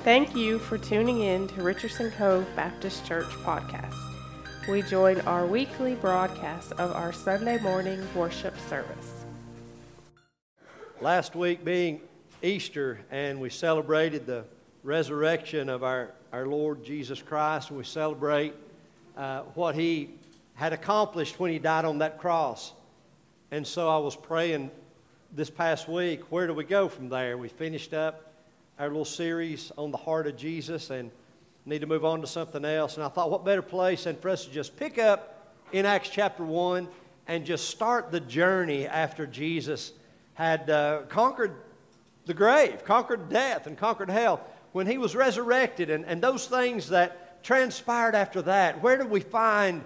Thank you for tuning in to Richardson Cove Baptist Church podcast. We join our weekly broadcast of our Sunday morning worship service. Last week being Easter, and we celebrated the resurrection of our Lord Jesus Christ, and we celebrate what He had accomplished when He died on that cross. And so I was praying this past week, where do we go from there? We finished up our little series on the heart of Jesus and need to move on to something else. And I thought, what better place than for us to just pick up in Acts chapter 1 and just start the journey after Jesus had conquered the grave, conquered death, and conquered hell. When He was resurrected and those things that transpired after that, where do we find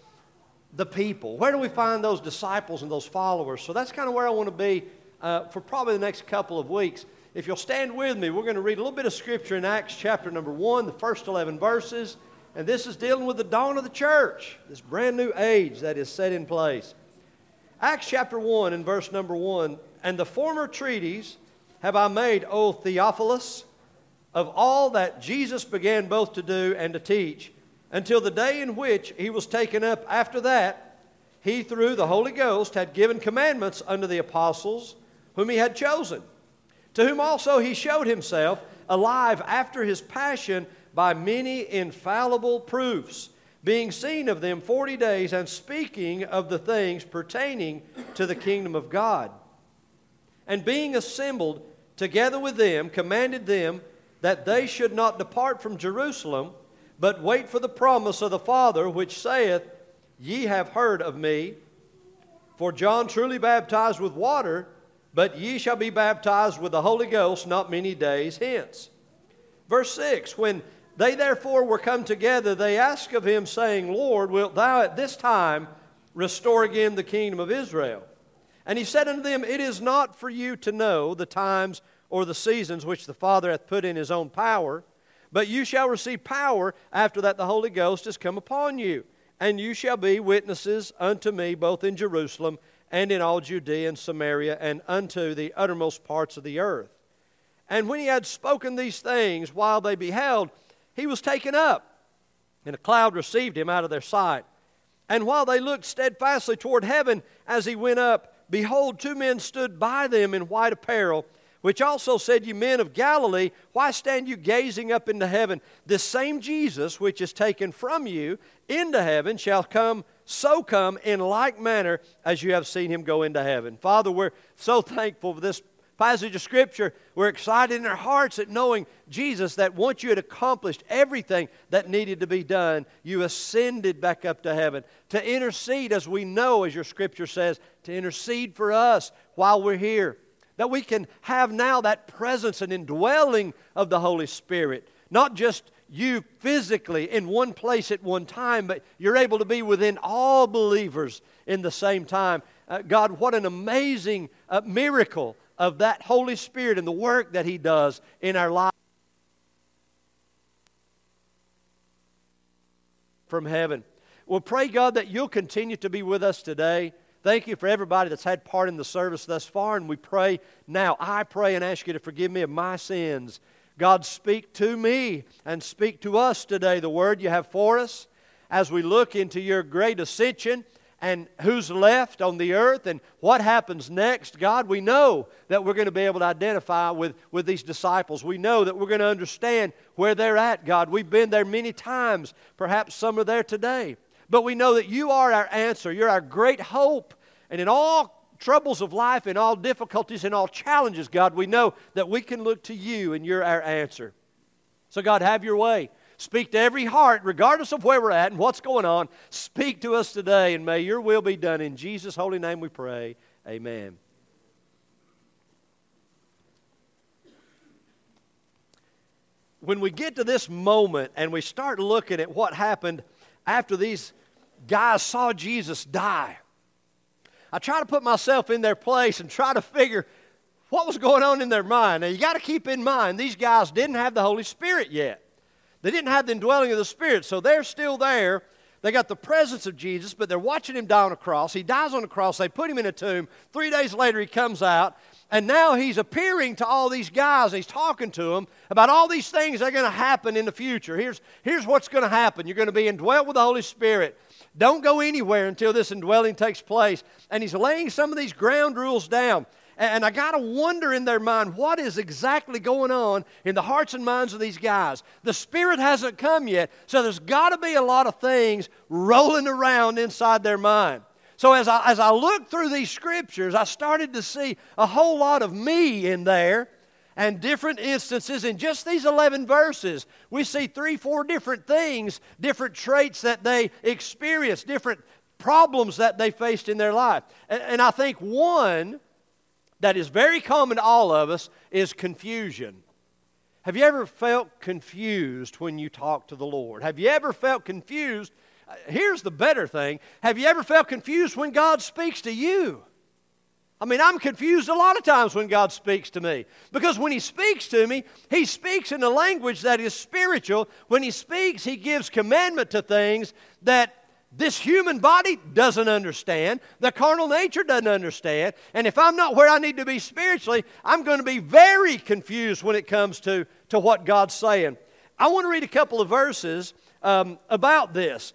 the people? Where do we find those disciples and those followers? So that's kind of where I want to be for probably the next couple of weeks. If you'll stand with me, we're going to read a little bit of Scripture in Acts chapter number 1, the first 11 verses. And this is dealing with the dawn of the church, this brand new age that is set in place. Acts chapter 1 and verse number 1, "And the former treatise have I made, O Theophilus, of all that Jesus began both to do and to teach, until the day in which He was taken up. After that, He through the Holy Ghost had given commandments unto the apostles whom He had chosen, to whom also He showed Himself alive after His passion by many infallible proofs, being seen of them 40 days, and speaking of the things pertaining to the kingdom of God. And being assembled together with them, commanded them that they should not depart from Jerusalem, but wait for the promise of the Father, which saith, Ye have heard of me. For John truly baptized with water, but ye shall be baptized with the Holy Ghost not many days hence." Verse 6, "When they therefore were come together, they asked of Him, saying, Lord, wilt Thou at this time restore again the kingdom of Israel? And He said unto them, It is not for you to know the times or the seasons which the Father hath put in His own power, but you shall receive power after that the Holy Ghost is come upon you. And you shall be witnesses unto me both in Jerusalem and in all Judea and Samaria and unto the uttermost parts of the earth. And when He had spoken these things, while they beheld, He was taken up, and a cloud received Him out of their sight. And while they looked steadfastly toward heaven as He went up, behold, two men stood by them in white apparel, which also said, Ye men of Galilee, why stand you gazing up into heaven? This same Jesus, which is taken from you into heaven, shall come in like manner as you have seen Him go into heaven." Father, we're so thankful for this passage of Scripture. We're excited in our hearts at knowing, Jesus, that once you had accomplished everything that needed to be done, you ascended back up to heaven to intercede, as we know, as your Scripture says, to intercede for us while we're here. That we can have now that presence and indwelling of the Holy Spirit. Not just you physically in one place at one time, but you're able to be within all believers in the same time. God, what an amazing miracle of that Holy Spirit and the work that He does in our lives from heaven. Well, pray, God, that you'll continue to be with us today. Thank you for everybody that's had part in the service thus far, and we pray now. I pray and ask you to forgive me of my sins. God, speak to me and speak to us today the word you have for us as we look into your great ascension and who's left on the earth and what happens next. God, we know that we're going to be able to identify with these disciples. We know that we're going to understand where they're at, God. We've been there many times. Perhaps some are there today. But we know that you are our answer. You're our great hope. And in all troubles of life, in all difficulties, in all challenges, God, we know that we can look to you and you're our answer. So God, have your way. Speak to every heart, regardless of where we're at and what's going on. Speak to us today, and may your will be done. In Jesus' holy name we pray. Amen. When we get to this moment and we start looking at what happened after these guys saw Jesus die, I try to put myself in their place and try to figure what was going on in their mind. Now, you got to keep in mind, these guys didn't have the Holy Spirit yet. They didn't have the indwelling of the Spirit, so they're still there. They got the presence of Jesus, but they're watching Him die on a cross. He dies on a cross. They put Him in a tomb. 3 days later, He comes out. And now he's appearing to all these guys. He's talking to them about all these things that are going to happen in the future. Here's what's going to happen. You're going to be indwelt with the Holy Spirit. Don't go anywhere until this indwelling takes place. And he's laying some of these ground rules down. And I got to wonder in their mind, what is exactly going on in the hearts and minds of these guys? The Spirit hasn't come yet, so there's got to be a lot of things rolling around inside their mind. So as I looked through these scriptures, I started to see a whole lot of me in there and different instances. In just these 11 verses, we see 3-4 different things, different traits that they experienced, different problems that they faced in their life. And I think one that is very common to all of us is confusion. Have you ever felt confused when you talk to the Lord? Have you ever felt confused? Here's the better thing. Have you ever felt confused when God speaks to you? I mean, I'm confused a lot of times when God speaks to me. Because when He speaks to me, He speaks in a language that is spiritual. When He speaks, He gives commandment to things that this human body doesn't understand. The carnal nature doesn't understand. And if I'm not where I need to be spiritually, I'm going to be very confused when it comes to what God's saying. I want to read a couple of verses about this.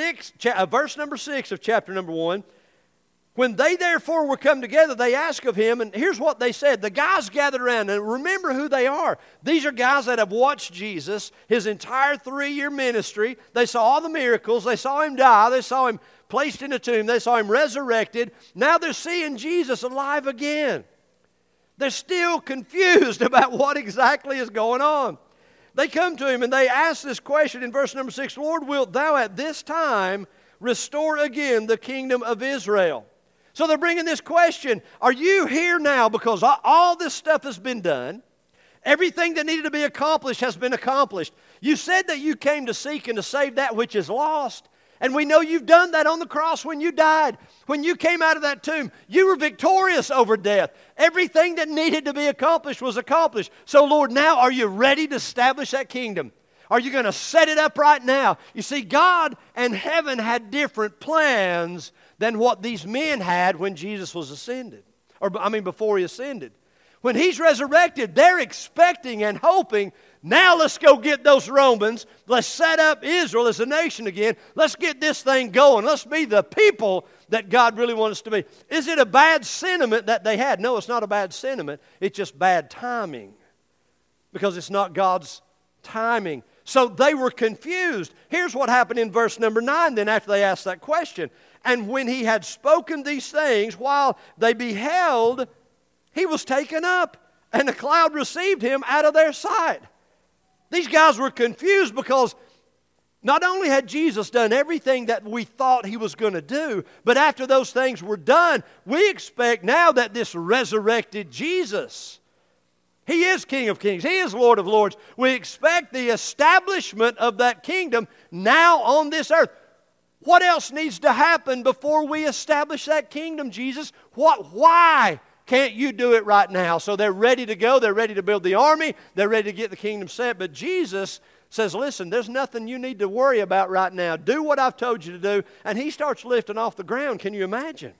Verse number 6 of chapter number 1. When they therefore were come together, they asked of him, and here's what they said. The guys gathered around, and remember who they are. These are guys that have watched Jesus, His entire 3-year ministry. They saw all the miracles. They saw Him die. They saw Him placed in a tomb. They saw Him resurrected. Now they're seeing Jesus alive again. They're still confused about what exactly is going on. They come to Him, and they ask this question in verse number 6, Lord, wilt Thou at this time restore again the kingdom of Israel? So they're bringing this question, are you here now because all this stuff has been done? Everything that needed to be accomplished has been accomplished. You said that you came to seek and to save that which is lost. And we know you've done that on the cross when you died. When you came out of that tomb, you were victorious over death. Everything that needed to be accomplished was accomplished. So Lord, now are you ready to establish that kingdom? Are you going to set it up right now? You see, God and heaven had different plans than what these men had when Jesus was ascended. Before He ascended. When He's resurrected, they're expecting and hoping, now let's go get those Romans. Let's set up Israel as a nation again. Let's get this thing going. Let's be the people that God really wants us to be. Is it a bad sentiment that they had? No, it's not a bad sentiment. It's just bad timing. Because it's not God's timing. So they were confused. Here's what happened in verse number 9 then after they asked that question. And when He had spoken these things, while they beheld, He was taken up, and a cloud received Him out of their sight. These guys were confused because not only had Jesus done everything that we thought He was going to do, but after those things were done, we expect now that this resurrected Jesus, He is King of Kings. He is Lord of Lords. We expect the establishment of that kingdom now on this earth. What else needs to happen before we establish that kingdom, Jesus? Why can't you do it right now? So they're ready to go. They're ready to build the army. They're ready to get the kingdom set. But Jesus says, listen, there's nothing you need to worry about right now. Do what I've told you to do. And He starts lifting off the ground. Can you imagine?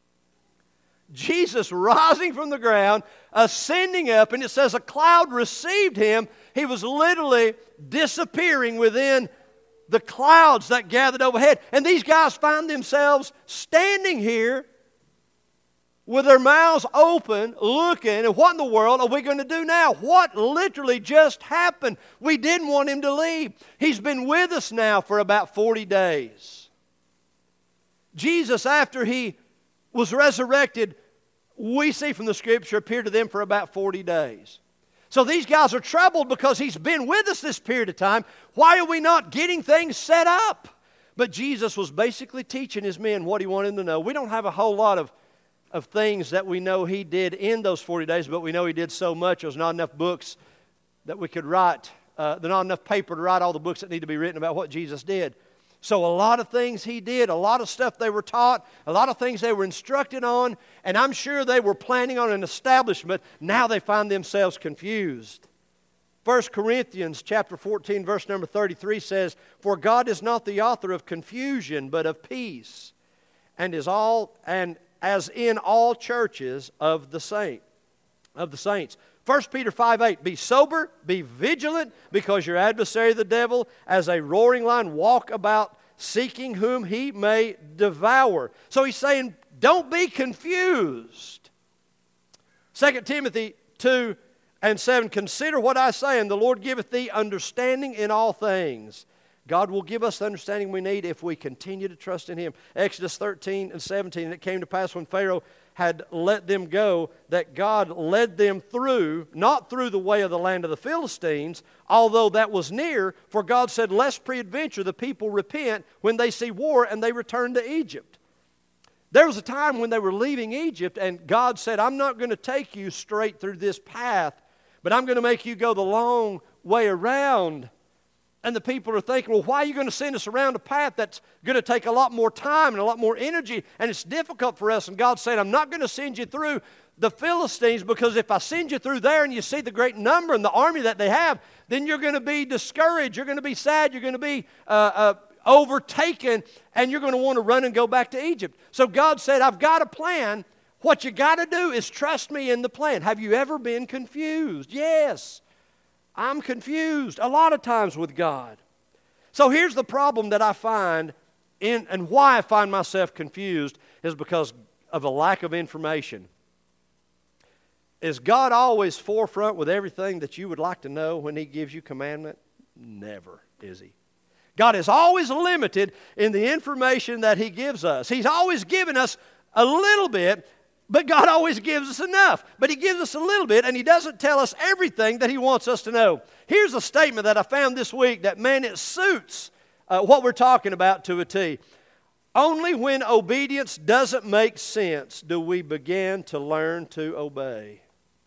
Jesus rising from the ground, ascending up, and it says a cloud received Him. He was literally disappearing within the clouds that gathered overhead. And these guys find themselves standing here with their mouths open, looking, and what in the world are we going to do now? What literally just happened? We didn't want Him to leave. He's been with us now for about 40 days. Jesus, after He was resurrected, we see from the Scripture, appeared to them for about 40 days. So these guys are troubled because He's been with us this period of time. Why are we not getting things set up? But Jesus was basically teaching His men what He wanted them to know. We don't have a whole lot of things that we know He did in those 40 days, but we know He did so much. There's not enough books that we could write. There's not enough paper to write all the books that need to be written about what Jesus did. So a lot of things He did, a lot of stuff they were taught, a lot of things they were instructed on, and I'm sure they were planning on an establishment. Now they find themselves confused. 1 Corinthians chapter 14, verse number 33 says, For God is not the author of confusion, but of peace, and as in all churches of the saints. of the saints. 1 Peter 5:8, be sober, be vigilant, because your adversary the devil, as a roaring lion, walk about seeking whom he may devour. So he's saying, don't be confused. 2 Timothy 2:7, consider what I say, and the Lord giveth thee understanding in all things. God will give us the understanding we need if we continue to trust in Him. Exodus 13:17, and it came to pass when Pharaoh had let them go, that God led them through, not through the way of the land of the Philistines, although that was near, for God said, lest peradventure the people repent when they see war and they return to Egypt. There was a time when they were leaving Egypt, and God said, I'm not going to take you straight through this path, but I'm going to make you go the long way around. And the people are thinking, well, why are you going to send us around a path that's going to take a lot more time and a lot more energy, and it's difficult for us? And God said, I'm not going to send you through the Philistines, because if I send you through there and you see the great number and the army that they have, then you're going to be discouraged, you're going to be sad, you're going to be overtaken, and you're going to want to run and go back to Egypt. So God said, I've got a plan. What you got to do is trust me in the plan. Have you ever been confused? Yes. I'm confused a lot of times with God. So here's the problem that I find and why I find myself confused is because of a lack of information. Is God always forefront with everything that you would like to know when He gives you commandment? Never is He. God is always limited in the information that He gives us. He's always given us a little bit, but God always gives us enough. But He gives us a little bit, and He doesn't tell us everything that He wants us to know. Here's a statement that I found this week that, man, it suits what we're talking about to a T. Only when obedience doesn't make sense do we begin to learn to obey.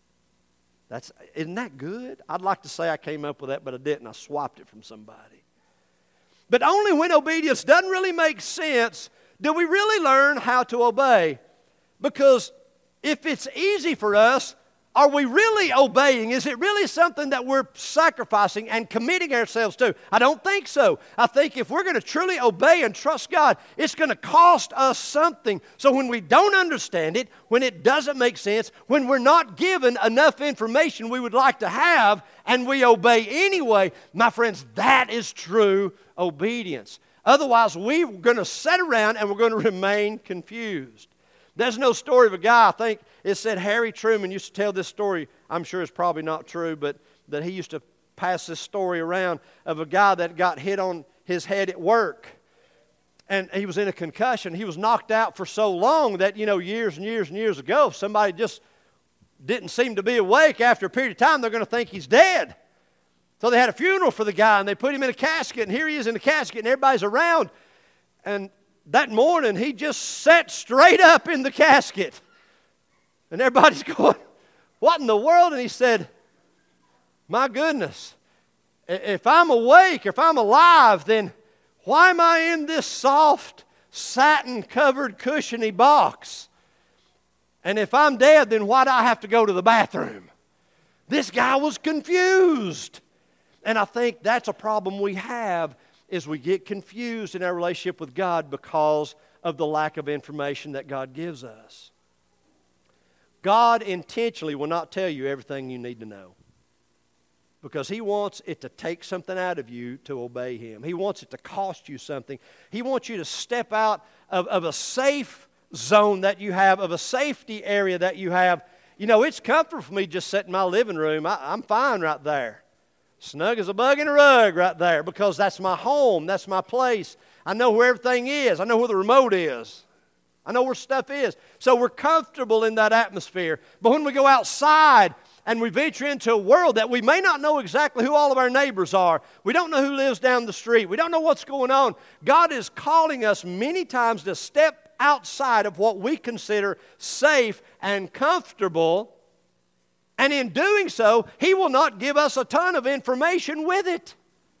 Isn't that good? I'd like to say I came up with that, but I didn't. I swapped it from somebody. But only when obedience doesn't really make sense do we really learn how to obey. Because if it's easy for us, are we really obeying? Is it really something that we're sacrificing and committing ourselves to? I don't think so. I think if we're going to truly obey and trust God, it's going to cost us something. So when we don't understand it, when it doesn't make sense, when we're not given enough information we would like to have, and we obey anyway, my friends, that is true obedience. Otherwise, we're going to sit around and we're going to remain confused. There's no story of a guy, I think it said Harry Truman used to tell this story. I'm sure it's probably not true, but that he used to pass this story around of a guy that got hit on his head at work. And he was in a concussion. He was knocked out for so long that, years and years and years ago, if somebody just didn't seem to be awake after a period of time, they're going to think he's dead. So they had a funeral for the guy, and they put him in a casket, and here he is in the casket, and everybody's around. And that morning, he just sat straight up in the casket. And everybody's going, what in the world? And he said, my goodness, if I'm awake, if I'm alive, then why am I in this soft, satin-covered, cushiony box? And if I'm dead, then why do I have to go to the bathroom? This guy was confused. And I think that's a problem we have, is we get confused in our relationship with God because of the lack of information that God gives us. God intentionally will not tell you everything you need to know, because He wants it to take something out of you to obey Him. He wants it to cost you something. He wants you to step out of a safe zone that you have, of a safety area that you have. It's comfortable for me just sitting in my living room. I'm fine right there. Snug as a bug in a rug right there, because that's my home. That's my place. I know where everything is. I know where the remote is. I know where stuff is. So we're comfortable in that atmosphere. But when we go outside and we venture into a world that we may not know exactly who all of our neighbors are, we don't know who lives down the street, we don't know what's going on, God is calling us many times to step outside of what we consider safe and comfortable. And in doing so, He will not give us a ton of information with it.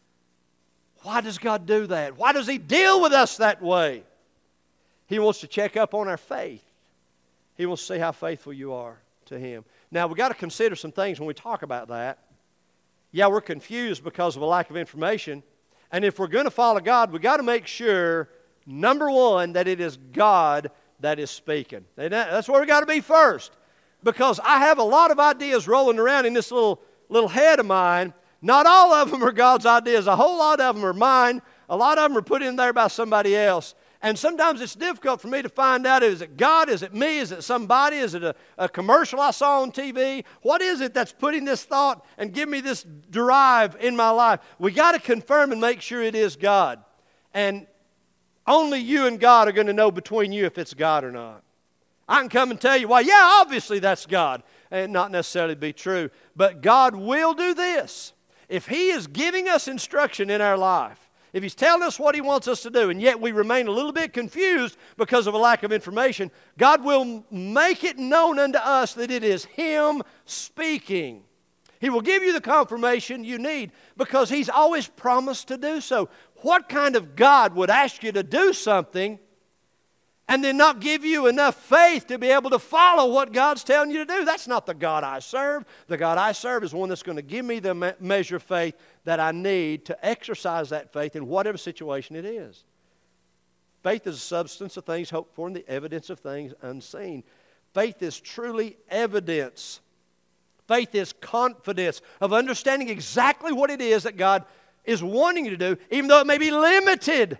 Why does God do that? Why does He deal with us that way? He wants to check up on our faith. He wants to see how faithful you are to Him. Now, we've got to consider some things when we talk about that. Yeah, we're confused because of a lack of information. And if we're going to follow God, we've got to make sure, number one, that it is God that is speaking. And that's where we've got to be first. Because I have a lot of ideas rolling around in this little head of mine. Not all of them are God's ideas. A whole lot of them are mine. A lot of them are put in there by somebody else. And sometimes it's difficult for me to find out, is it God, is it me, is it somebody, is it a commercial I saw on TV? What is it that's putting this thought and giving me this drive in my life? We got to confirm and make sure it is God. And only you and God are going to know between you if it's God or not. I can come and tell you, well, yeah, obviously that's God. And not necessarily be true. But God will do this. If He is giving us instruction in our life, if He's telling us what He wants us to do, and yet we remain a little bit confused because of a lack of information, God will make it known unto us that it is Him speaking. He will give you the confirmation you need because He's always promised to do so. What kind of God would ask you to do something and then not give you enough faith to be able to follow what God's telling you to do? That's not the God I serve. The God I serve is one that's going to give me the measure of faith that I need to exercise that faith in whatever situation it is. Faith is the substance of things hoped for and the evidence of things unseen. Faith is truly evidence. Faith is confidence of understanding exactly what it is that God is wanting you to do, even though it may be limited.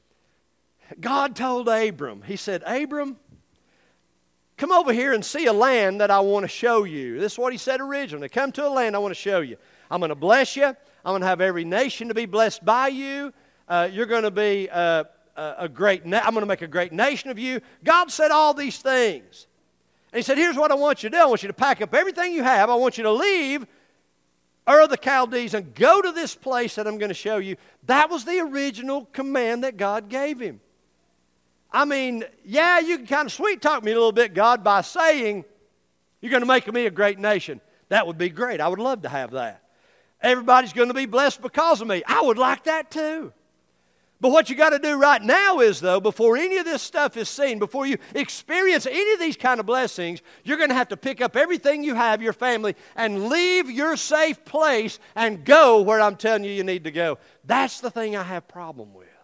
God told Abram, He said, Abram, come over here and see a land that I want to show you. This is what He said originally. Come to a land I want to show you. I'm going to bless you. I'm going to have every nation to be blessed by you. You're going to be I'm going to make a great nation of you. God said all these things. And He said, here's what I want you to do. I want you to pack up everything you have. I want you to leave Ur of the Chaldees and go to this place that I'm going to show you. That was the original command that God gave him. I mean, yeah, you can kind of sweet talk me a little bit, God, by saying, you're going to make me a great nation. That would be great. I would love to have that. Everybody's going to be blessed because of me. I would like that too. But what you got to do right now is, though, before any of this stuff is seen, before you experience any of these kind of blessings, you're going to have to pick up everything you have, your family, and leave your safe place and go where I'm telling you need to go. That's the thing I have problem with.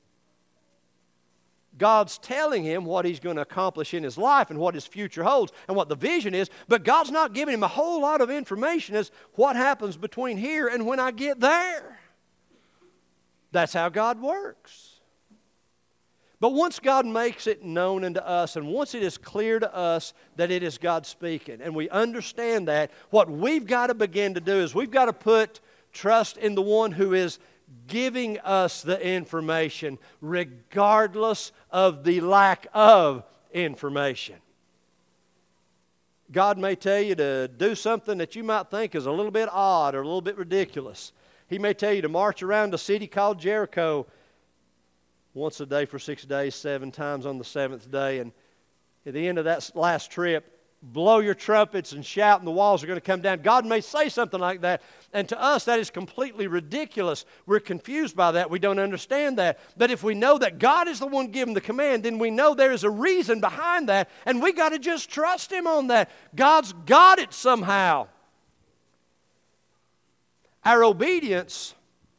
God's telling him what he's going to accomplish in his life and what his future holds and what the vision is, but God's not giving him a whole lot of information as what happens between here and when I get there. That's how God works. But once God makes it known unto us, and once it is clear to us that it is God speaking, and we understand that, what we've got to begin to do is we've got to put trust in the one who is giving us the information, regardless of the lack of information. God may tell you to do something that you might think is a little bit odd or a little bit ridiculous. He may tell you to march around a city called Jericho once a day for 6 days, 7 times on the 7th day. And at the end of that last trip, blow your trumpets and shout and the walls are going to come down. God may say something like that. And to us, that is completely ridiculous. We're confused by that. We don't understand that. But if we know that God is the one giving the command, then we know there is a reason behind that. And we got to just trust him on that. God's got it somehow. Our obedience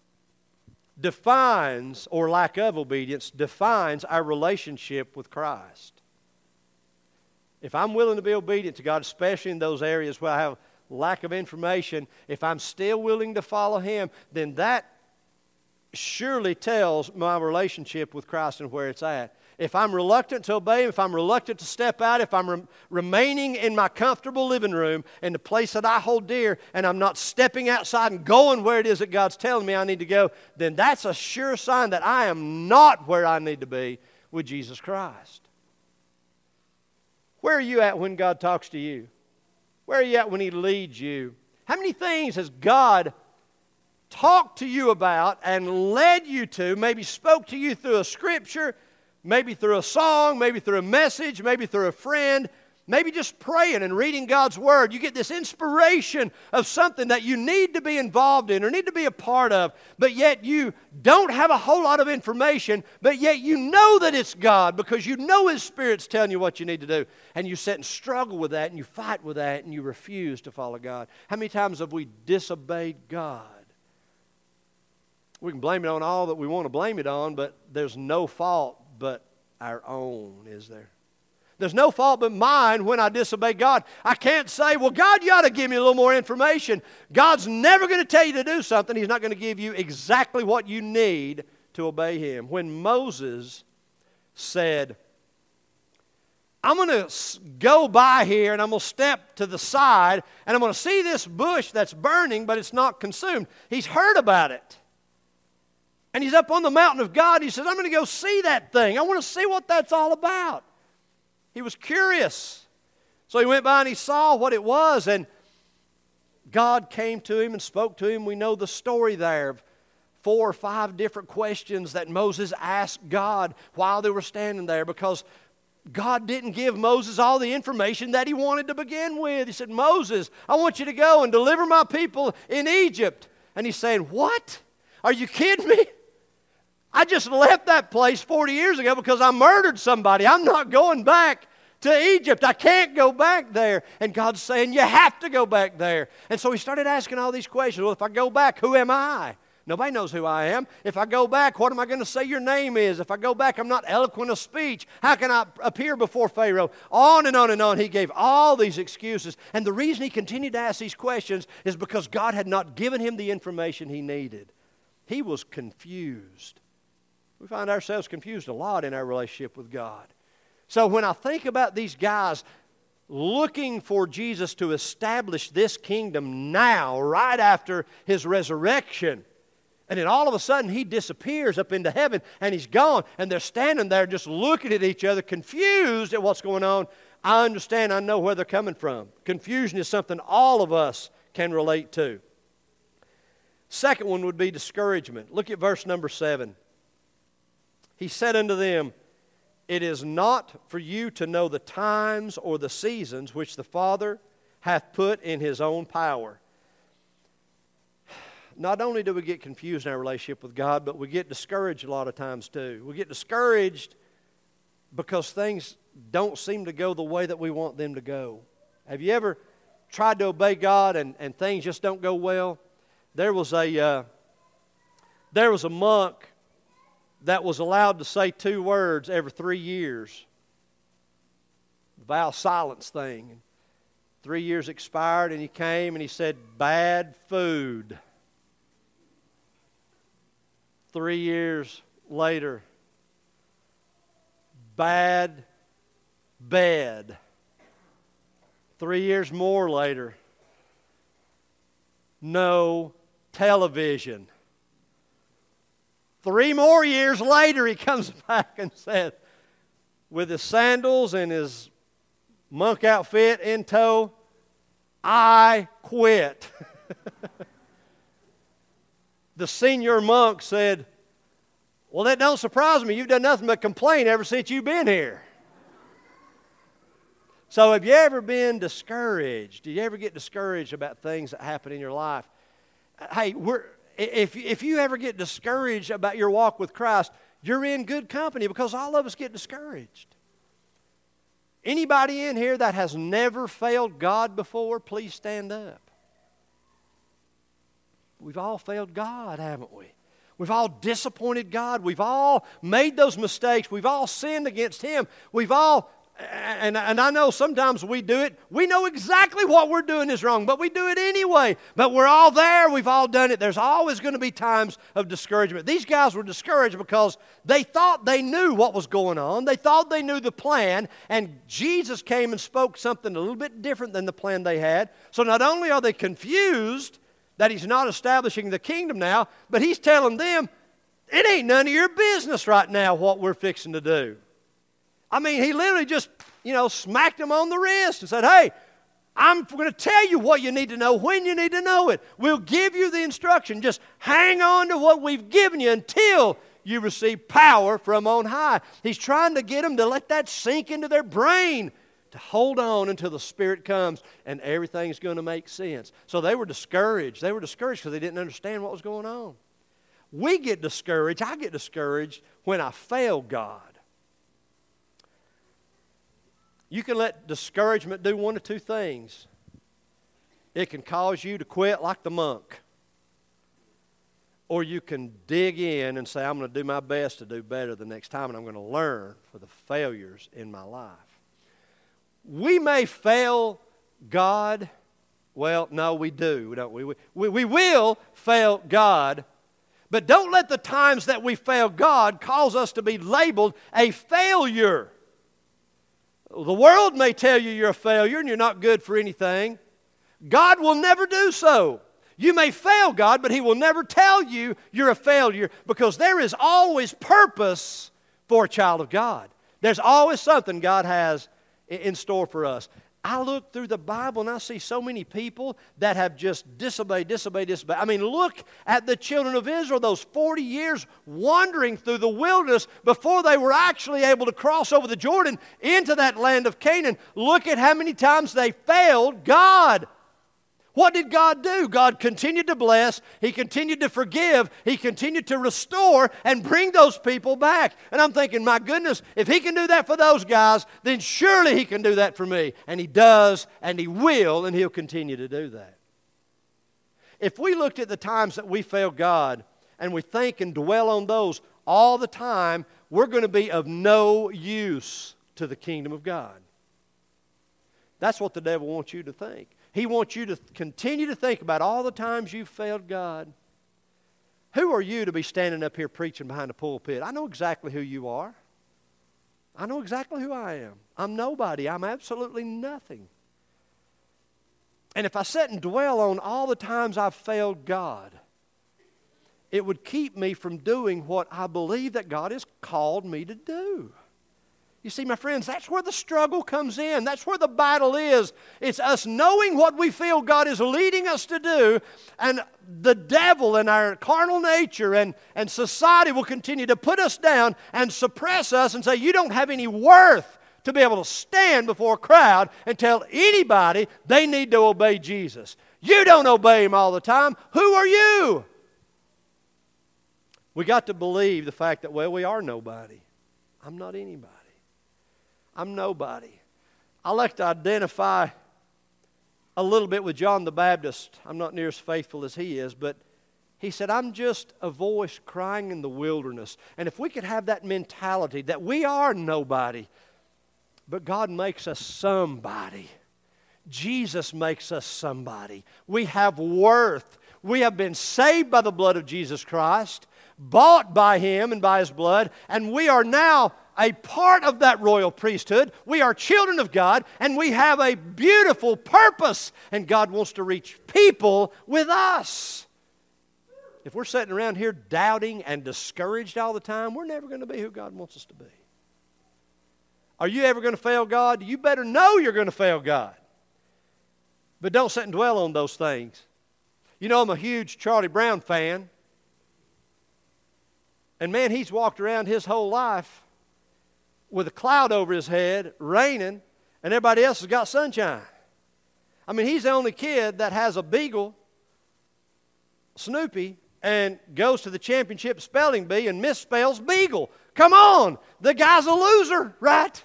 defines, or lack of obedience, defines our relationship with Christ. If I'm willing to be obedient to God, especially in those areas where I have lack of information, if I'm still willing to follow him, then that surely tells my relationship with Christ and where it's at. If I'm reluctant to obey him, if I'm reluctant to step out, if I'm remaining in my comfortable living room, in the place that I hold dear, and I'm not stepping outside and going where it is that God's telling me I need to go, then that's a sure sign that I am not where I need to be with Jesus Christ. Where are you at when God talks to you? Where are you at when he leads you? How many things has God talked to you about and led you to, maybe spoke to you through a scripture, maybe through a song, maybe through a message, maybe through a friend, maybe just praying and reading God's Word. You get this inspiration of something that you need to be involved in or need to be a part of, but yet you don't have a whole lot of information, but yet you know that it's God because you know His Spirit's telling you what you need to do. And you sit and struggle with that and you fight with that and you refuse to follow God. How many times have we disobeyed God? We can blame it on all that we want to blame it on, but there's no fault but our own, is there? There's no fault but mine when I disobey God. I can't say, well, God, you ought to give me a little more information. God's never going to tell you to do something. He's not going to give you exactly what you need to obey Him. When Moses said, I'm going to go by here and I'm going to step to the side and I'm going to see this bush that's burning, but it's not consumed. He's heard about it. And he's up on the mountain of God. He says, I'm going to go see that thing. I want to see what that's all about. He was curious. So he went by and he saw what it was, and God came to him and spoke to him. We know the story there of 4 or 5 different questions that Moses asked God while they were standing there, because God didn't give Moses all the information that he wanted to begin with. He said, Moses, I want you to go and deliver my people in Egypt. And he's saying, what? Are you kidding me? I just left that place 40 years ago because I murdered somebody. I'm not going back to Egypt. I can't go back there. And God's saying, you have to go back there. And so he started asking all these questions. Well, if I go back, who am I? Nobody knows who I am. If I go back, what am I going to say your name is? If I go back, I'm not eloquent of speech. How can I appear before Pharaoh? On and on and on. He gave all these excuses. And the reason he continued to ask these questions is because God had not given him the information he needed. He was confused. We find ourselves confused a lot in our relationship with God. So when I think about these guys looking for Jesus to establish this kingdom now, right after his resurrection, and then all of a sudden he disappears up into heaven and he's gone, and they're standing there just looking at each other, confused at what's going on. I understand, I know where they're coming from. Confusion is something all of us can relate to. Second one would be discouragement. Look at verse number 7. He said unto them, it is not for you to know the times or the seasons which the Father hath put in His own power. Not only do we get confused in our relationship with God, but we get discouraged a lot of times too. We get discouraged because things don't seem to go the way that we want them to go. Have you ever tried to obey God and things just don't go well? There was a monk that was allowed to say 2 words every 3 years. The vow of silence thing. And 3 years expired and he came and he said, bad food. 3 years later, bad bed. 3 years more later, no television. 3 more years later, he comes back and says, with his sandals and his monk outfit in tow, I quit. The senior monk said, well, that don't surprise me. You've done nothing but complain ever since you've been here. So have you ever been discouraged? Do you ever get discouraged about things that happen in your life? Hey, if you ever get discouraged about your walk with Christ, you're in good company, because all of us get discouraged. Anybody in here that has never failed God before, please stand up. We've all failed God, haven't we? We've all disappointed God. We've all made those mistakes. We've all sinned against Him. We've all, and I know sometimes we do it. We know exactly what we're doing is wrong, but we do it anyway. But we're all there. We've all done it. There's always going to be times of discouragement. These guys were discouraged because they thought they knew what was going on. They thought they knew the plan, and Jesus came and spoke something a little bit different than the plan they had. So not only are they confused that He's not establishing the kingdom now, but He's telling them, it ain't none of your business right now what we're fixing to do. I mean, He literally just, smacked them on the wrist and said, hey, I'm going to tell you what you need to know when you need to know it. We'll give you the instruction. Just hang on to what we've given you until you receive power from on high. He's trying to get them to let that sink into their brain, to hold on until the Spirit comes and everything's going to make sense. So they were discouraged. They were discouraged because they didn't understand what was going on. We get discouraged. I get discouraged when I fail God. You can let discouragement do one of 2 things. It can cause you to quit like the monk. Or you can dig in and say, I'm going to do my best to do better the next time, and I'm going to learn for the failures in my life. we may fail God. Well, no, we do, don't we? We will fail God, but don't let the times that we fail God cause us to be labeled a failure. The world may tell you you're a failure and you're not good for anything. God will never do so. You may fail God, but He will never tell you you're a failure, because there is always purpose for a child of God. There's always something God has in store for us. I look through the Bible and I see so many people that have just disobeyed. I mean, look at the children of Israel, those 40 years wandering through the wilderness before they were actually able to cross over the Jordan into that land of Canaan. Look at how many times they failed God. What did God do? God continued to bless. He continued to forgive. He continued to restore and bring those people back. And I'm thinking, my goodness, if He can do that for those guys, then surely He can do that for me. And He does, and He will, and He'll continue to do that. If we looked at the times that we failed God and we think and dwell on those all the time, we're going to be of no use to the kingdom of God. That's what the devil wants you to think. He wants you to continue to think about all the times you've failed God. Who are you to be standing up here preaching behind a pulpit? I know exactly who you are. I know exactly who I am. I'm nobody. I'm absolutely nothing. And if I sit and dwell on all the times I've failed God, it would keep me from doing what I believe that God has called me to do. You see, my friends, that's where the struggle comes in. That's where the battle is. It's us knowing what we feel God is leading us to do, and the devil and our carnal nature and society will continue to put us down and suppress us and say, you don't have any worth to be able to stand before a crowd and tell anybody they need to obey Jesus. You don't obey Him all the time. Who are you? We got to believe the fact that, well, we are nobody. I'm not anybody. I'm nobody. I like to identify a little bit with John the Baptist. I'm not near as faithful as he is, but he said, I'm just a voice crying in the wilderness. And if we could have that mentality that we are nobody, but God makes us somebody. Jesus makes us somebody. We have worth. We have been saved by the blood of Jesus Christ, bought by Him and by His blood, and we are now a part of that royal priesthood. We are children of God, and we have a beautiful purpose, and God wants to reach people with us. If we're sitting around here doubting and discouraged all the time, we're never going to be who God wants us to be. Are you ever going to fail God? You better know you're going to fail God. But don't sit and dwell on those things. You know, I'm a huge Charlie Brown fan. And man, he's walked around his whole life with a cloud over his head, raining, and everybody else has got sunshine. I mean, he's the only kid that has a beagle, Snoopy, and goes to the championship spelling bee and misspells beagle. Come on, the guy's a loser, right?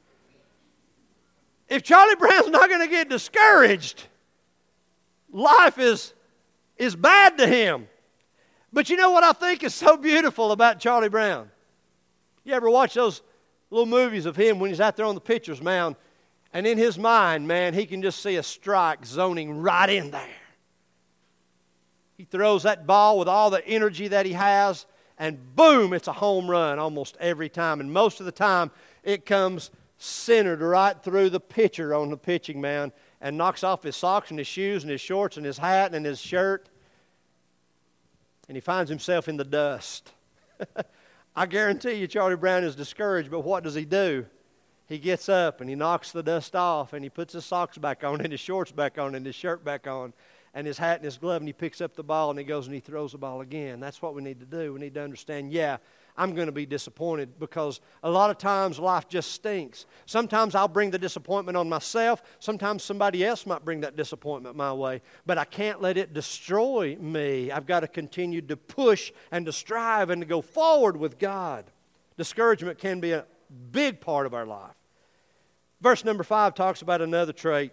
If Charlie Brown's not going to get discouraged, life is bad to him. But you know what I think is so beautiful about Charlie Brown? You ever watch those little movies of him when he's out there on the pitcher's mound, and in his mind, man, he can just see a strike zoning right in there. He throws that ball with all the energy that he has, and boom, it's a home run almost every time. And most of the time, it comes centered right through the pitcher on the pitching mound and knocks off his socks and his shoes and his shorts and his hat and his shirt. And he finds himself in the dust. I guarantee you Charlie Brown is discouraged, but what does he do? He gets up and he knocks the dust off and he puts his socks back on and his shorts back on and his shirt back on and his hat and his glove, and he picks up the ball and he goes and he throws the ball again. That's what we need to do. We need to understand, yeah, I'm going to be disappointed because a lot of times life just stinks. Sometimes I'll bring the disappointment on myself. Sometimes somebody else might bring that disappointment my way. But I can't let it destroy me. I've got to continue to push and to strive and to go forward with God. Discouragement can be a big part of our life. Verse number 5 talks about another trait.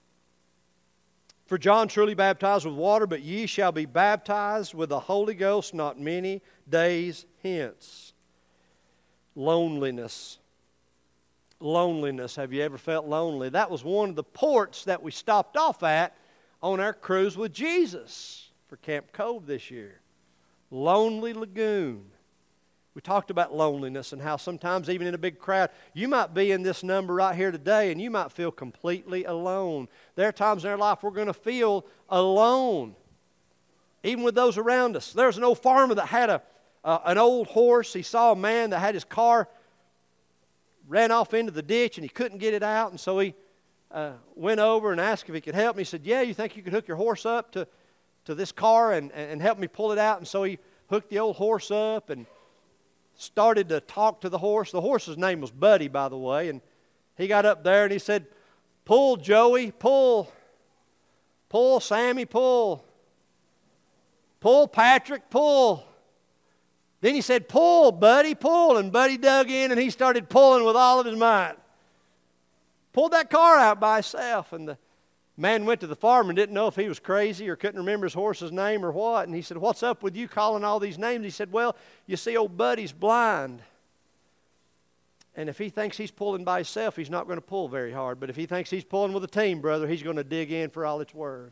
For John truly baptized with water, but ye shall be baptized with the Holy Ghost not many days hence. Loneliness. loneliness. Have you ever felt lonely? That was one of the ports that we stopped off at on our cruise with Jesus for Camp Cove this year. Lonely Lagoon. We talked about loneliness and how sometimes even in a big crowd, you might be in this number right here today and you might feel completely alone. There are times in our life we're going to feel alone, even with those around us. There's an old farmer that had an old horse. He saw a man that had his car ran off into the ditch and he couldn't get it out, and so he went over and asked if he could help me. He said, "Yeah, you think you could hook your horse up to this car and help me pull it out?" And so he hooked the old horse up and started to talk to the horse. The horse's name was Buddy, by the way, and he got up there and he said, "Pull, Joey, pull. Pull, Sammy, pull. Pull, Patrick, pull." Then he said, "Pull, Buddy, pull." And Buddy dug in and he started pulling with all of his might. Pulled that car out by himself. And the man went to the farmer and didn't know if he was crazy or couldn't remember his horse's name or what. And he said, "What's up with you calling all these names?" He said, "Well, you see, old Buddy's blind. And if he thinks he's pulling by himself, he's not going to pull very hard. But if he thinks he's pulling with a team, brother, he's going to dig in for all it's worth."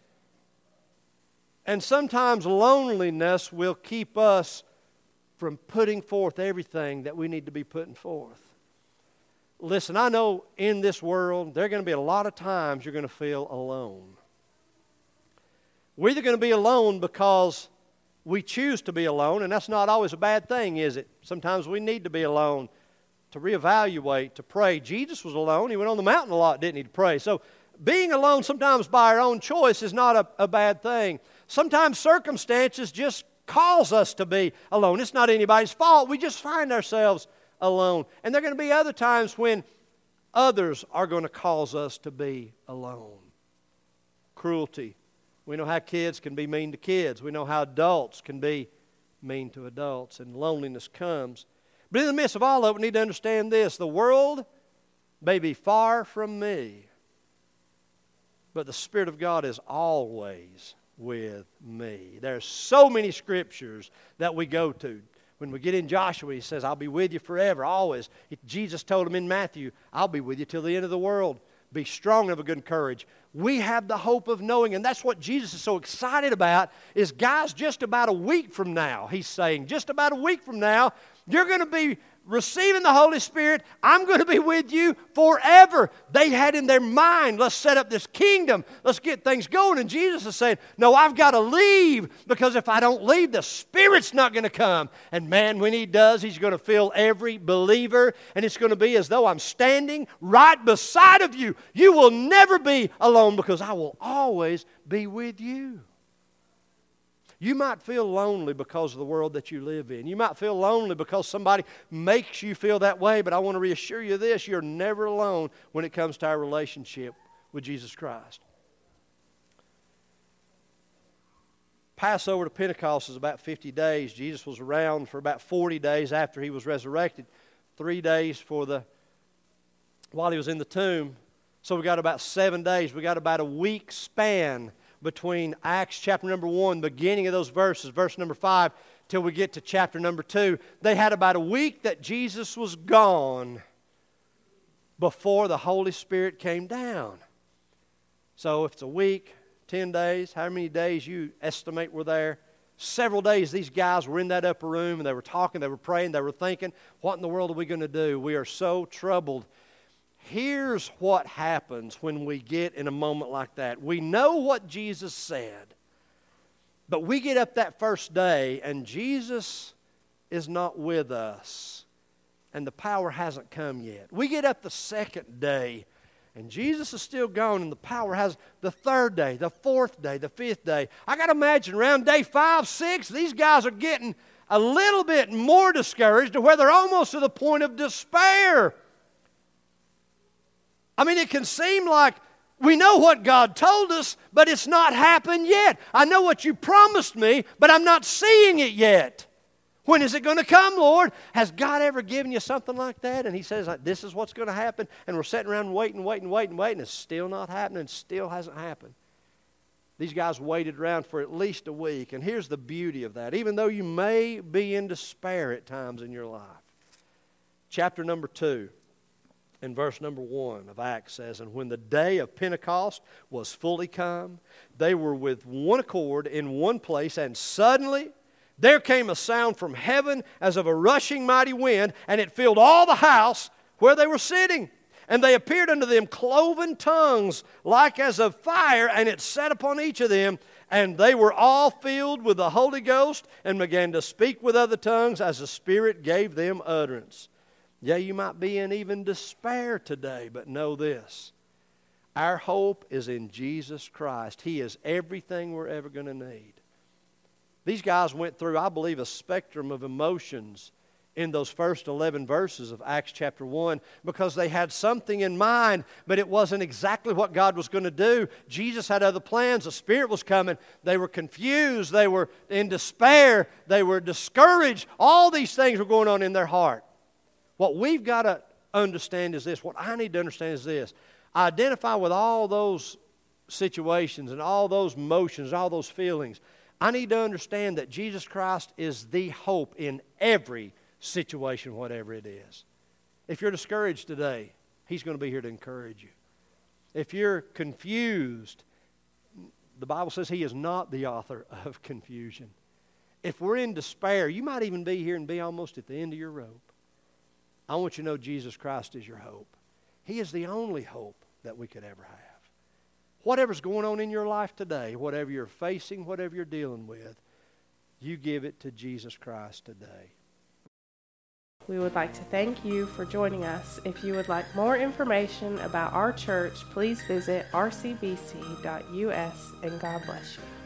And sometimes loneliness will keep us from putting forth everything that we need to be putting forth. Listen, I know in this world there are going to be a lot of times you're going to feel alone. We're either going to be alone because we choose to be alone, and that's not always a bad thing, is it? Sometimes we need to be alone to reevaluate, to pray. Jesus was alone. He went on the mountain a lot, didn't he, to pray? So being alone sometimes by our own choice is not a bad thing. Sometimes circumstances just cause us to be alone. It's not anybody's fault. We just find ourselves alone. And there are going to be other times when others are going to cause us to be alone. Cruelty. We know how kids can be mean to kids. We know how adults can be mean to adults. And loneliness comes. But in the midst of all of it, we need to understand this. The world may be far from me, but the Spirit of God is always with me. There's so many scriptures that we go to. When we get in Joshua, he says, "I'll be with you forever, always." Jesus told him in Matthew, "I'll be with you till the end of the world. Be strong and of a good courage." We have the hope of knowing, and that's what Jesus is so excited about, is guys, just about a week from now, he's saying, just about a week from now, you're going to be receiving the Holy Spirit. I'm going to be with you forever. They had in their mind, let's set up this kingdom. Let's get things going. And Jesus is saying, no, I've got to leave, because if I don't leave, the Spirit's not going to come. And man, when He does, He's going to fill every believer. And it's going to be as though I'm standing right beside of you. You will never be alone, because I will always be with you. You might feel lonely because of the world that you live in. You might feel lonely because somebody makes you feel that way, but I want to reassure you this, you're never alone when it comes to our relationship with Jesus Christ. Passover to Pentecost is about 50 days. Jesus was around for about 40 days after He was resurrected. 3 days while He was in the tomb. So we got about 7 days. We got about a week span between Acts chapter number 1, beginning of those verses, verse number 5, till we get to chapter number 2. They had about a week that Jesus was gone before the Holy Spirit came down. So if it's a week, 10 days, how many days you estimate were there? Several days these guys were in that upper room and they were talking, they were praying, they were thinking, what in the world are we going to do? We are so troubled. Here's what happens when we get in a moment like that. We know what Jesus said, but we get up that first day and Jesus is not with us and the power hasn't come yet. We get up the second day and Jesus is still gone and the power has the third day, the fourth day, the fifth day. I got to imagine around day 5, 6, these guys are getting a little bit more discouraged to where they're almost to the point of despair. I mean, it can seem like we know what God told us, but it's not happened yet. I know what you promised me, but I'm not seeing it yet. When is it going to come, Lord? Has God ever given you something like that? And He says, this is what's going to happen. And we're sitting around waiting. It's still not happening. It still hasn't happened. These guys waited around for at least a week. And here's the beauty of that. Even though you may be in despair at times in your life. Chapter number 2. And verse number 1 of Acts says, "And when the day of Pentecost was fully come, they were with one accord in one place, and suddenly there came a sound from heaven as of a rushing mighty wind, and it filled all the house where they were sitting. And they appeared unto them cloven tongues like as of fire, and it sat upon each of them. And they were all filled with the Holy Ghost, and began to speak with other tongues as the Spirit gave them utterance." Yeah, you might be in even despair today, but know this. Our hope is in Jesus Christ. He is everything we're ever going to need. These guys went through, I believe, a spectrum of emotions in those first 11 verses of Acts chapter 1 because they had something in mind, but it wasn't exactly what God was going to do. Jesus had other plans. The Spirit was coming. They were confused. They were in despair. They were discouraged. All these things were going on in their heart. What we've got to understand is this. What I need to understand is this. Identify with all those situations and all those motions, all those feelings. I need to understand that Jesus Christ is the hope in every situation, whatever it is. If you're discouraged today, He's going to be here to encourage you. If you're confused, the Bible says He is not the author of confusion. If we're in despair, you might even be here and be almost at the end of your rope. I want you to know Jesus Christ is your hope. He is the only hope that we could ever have. Whatever's going on in your life today, whatever you're facing, whatever you're dealing with, you give it to Jesus Christ today. We would like to thank you for joining us. If you would like more information about our church, please visit rcbc.us, and God bless you.